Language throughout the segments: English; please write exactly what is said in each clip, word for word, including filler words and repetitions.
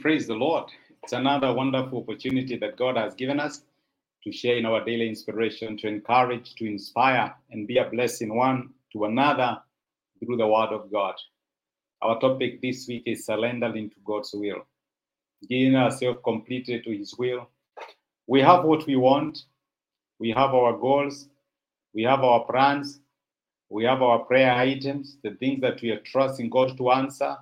Praise the Lord. It's another wonderful opportunity that God has given us to share in our daily inspiration, to encourage, to inspire, and be a blessing one to another through the Word of God. Our topic this week is surrendering to God's will, giving ourselves completely to His will. We have what we want, we have our goals, we have our plans, we have our prayer items, the things that we are trusting God to answer.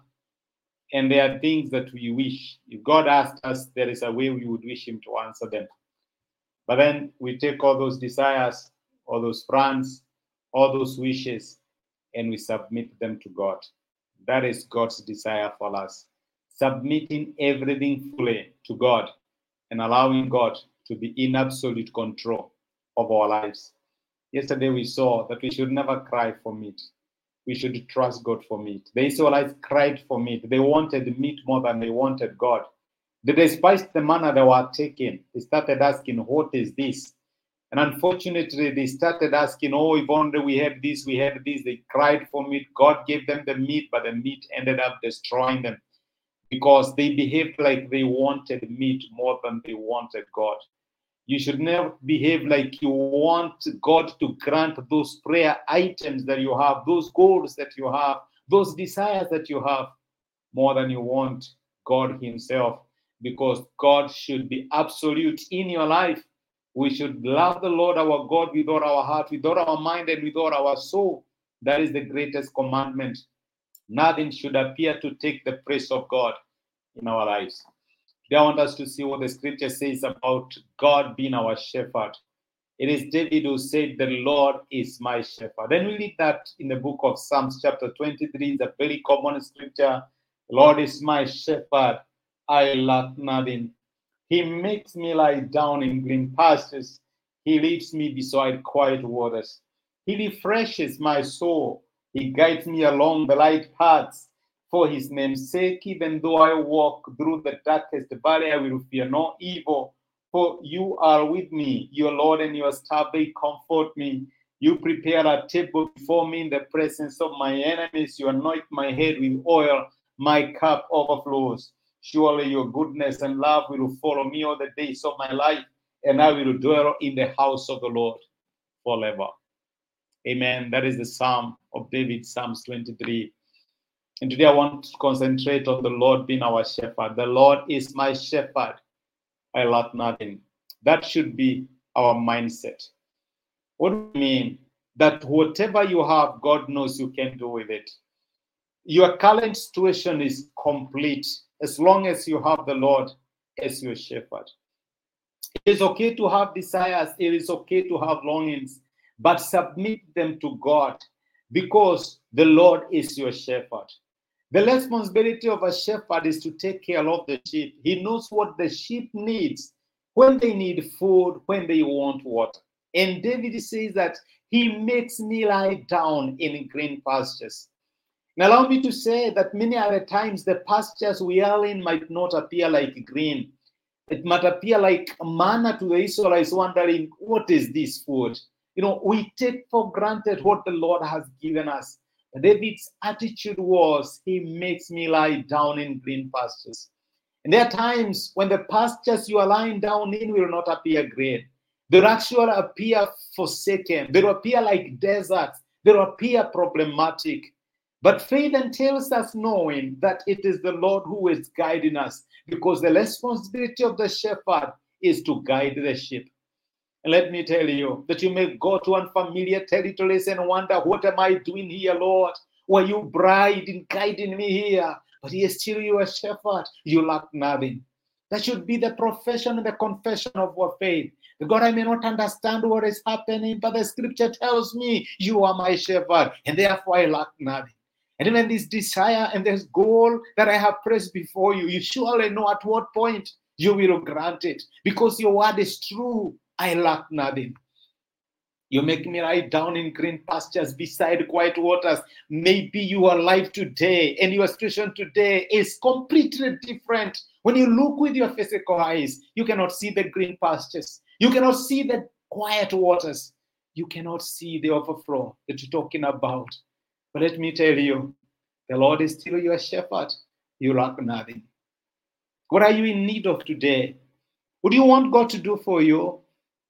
And there are things that we wish. If God asked us, there is a way we would wish Him to answer them. But then we take all those desires, all those plans, all those wishes, and we submit them to God. That is God's desire for us. Submitting everything fully to God and allowing God to be in absolute control of our lives. Yesterday we saw that we should never cry for meat. We should trust God for meat. The Israelites cried for meat. They wanted meat more than they wanted God. They despised the manna they were taking. They started asking, what is this? And unfortunately, they started asking, oh, if only we had this, we had this. They cried for meat. God gave them the meat, but the meat ended up destroying them because they behaved like they wanted meat more than they wanted God. You should never behave like you want God to grant those prayer items that you have, those goals that you have, those desires that you have, more than you want God Himself, because God should be absolute in your life. We should love the Lord our God with all our heart, with all our mind, and with all our soul. That is the greatest commandment. Nothing should appear to take the place of God in our lives. I want us to see what the scripture says about God being our shepherd. It is David who said, the Lord is my shepherd. Then we read that in the book of Psalms chapter twenty-three, the very common scripture. The Lord is my shepherd, I lack nothing. He makes me lie down in green pastures. He leads me beside quiet waters. He refreshes my soul. He guides me along the light paths. For His name's sake, even though I walk through the darkest valley, I will fear no evil. For you are with me, your Lord and your staff, they comfort me. You prepare a table before me in the presence of my enemies. You anoint my head with oil, my cup overflows. Surely your goodness and love will follow me all the days of my life, and I will dwell in the house of the Lord forever. Amen. That is the Psalm of David, Psalms twenty-three. And today I want to concentrate on the Lord being our shepherd. The Lord is my shepherd. I lack nothing. That should be our mindset. What do you mean? That whatever you have, God knows you can do with it. Your current situation is complete as long as you have the Lord as your shepherd. It is okay to have desires. It is okay to have longings, but submit them to God because the Lord is your shepherd. The responsibility of a shepherd is to take care of the sheep. He knows what the sheep needs, when they need food, when they want water. And David says that He makes me lie down in green pastures. And allow me to say that many other times the pastures we are in might not appear like green. It might appear like manna to the Israelites, wondering, what is this food? You know, we take for granted what the Lord has given us. David's attitude was, He makes me lie down in green pastures. And there are times when the pastures you are lying down in will not appear green. They will actually appear forsaken. They will appear like deserts. They will appear problematic. But faith entails us knowing that it is the Lord who is guiding us, because the responsibility of the shepherd is to guide the sheep. And let me tell you that you may go to unfamiliar territories and wonder, what am I doing here, Lord? Were you bride in guiding me here? But He is still your shepherd. You lack nothing. That should be the profession and the confession of our faith. God, I may not understand what is happening, but the scripture tells me you are my shepherd, and therefore I lack nothing. And even this desire and this goal that I have placed before you, you surely know at what point you will grant it, because your word is true. I lack nothing. You make me lie down in green pastures beside quiet waters. Maybe your life today and your situation today is completely different. When you look with your physical eyes, you cannot see the green pastures. You cannot see the quiet waters. You cannot see the overflow that you're talking about. But let me tell you, the Lord is still your shepherd. You lack nothing. What are you in need of today? What do you want God to do for you?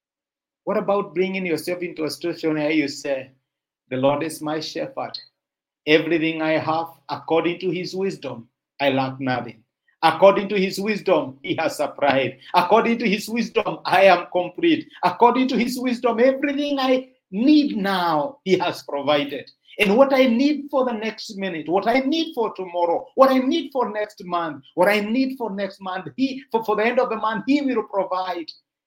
What about bringing yourself into a situation where you say, the Lord is my shepherd. Everything I have, according to his wisdom, I lack nothing. According to his wisdom, he has supplied. According to his wisdom, I am complete. According to his wisdom, everything I need now, he has provided. And what I need for the next minute, what I need for tomorrow, what I need for next month, what I need for next month, he for, for the end of the month, he will provide,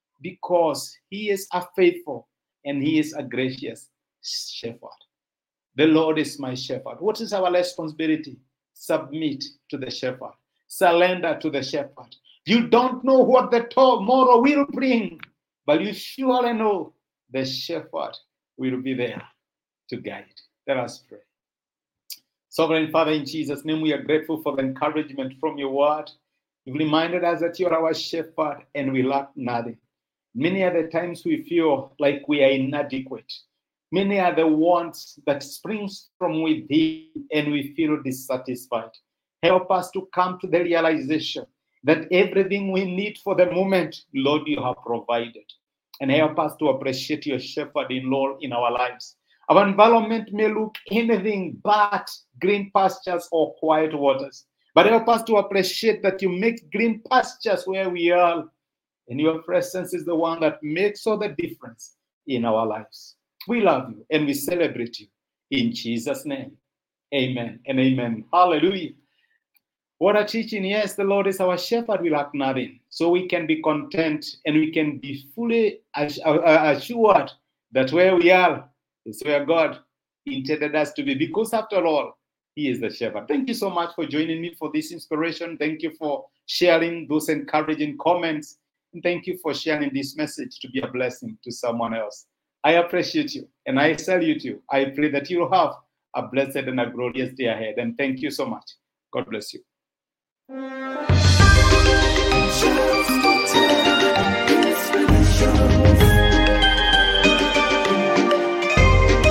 because he is a faithful and he is a gracious shepherd. The Lord is my shepherd. What is our responsibility? Submit to the shepherd. Surrender to the shepherd. You don't know what the tomorrow will bring, but you surely know the shepherd will be there to guide. Let us pray. Sovereign Father, in Jesus' name, we are grateful for the encouragement from your word. You've reminded us that you are our shepherd and we lack nothing. Many other times we feel like we are inadequate. Many are the wants that springs from within and we feel dissatisfied. Help us to come to the realization that everything we need for the moment, Lord, you have provided. And help us to appreciate your shepherding, Lord, in our lives. Our environment may look anything but green pastures or quiet waters. But help us to appreciate that you make green pastures where we are. And your presence is the one that makes all the difference in our lives. We love you and we celebrate you. In Jesus' name, amen and amen. Hallelujah. What a teaching. Yes, the Lord is our shepherd, we lack nothing. So we can be content and we can be fully assured that where we are is where God intended us to be. Because after all, he is the shepherd. Thank you so much for joining me for this inspiration. Thank you for sharing those encouraging comments. And thank you for sharing this message to be a blessing to someone else. I appreciate you and I salute you. I pray that you will have a blessed and a glorious day ahead. And thank you so much. God bless you.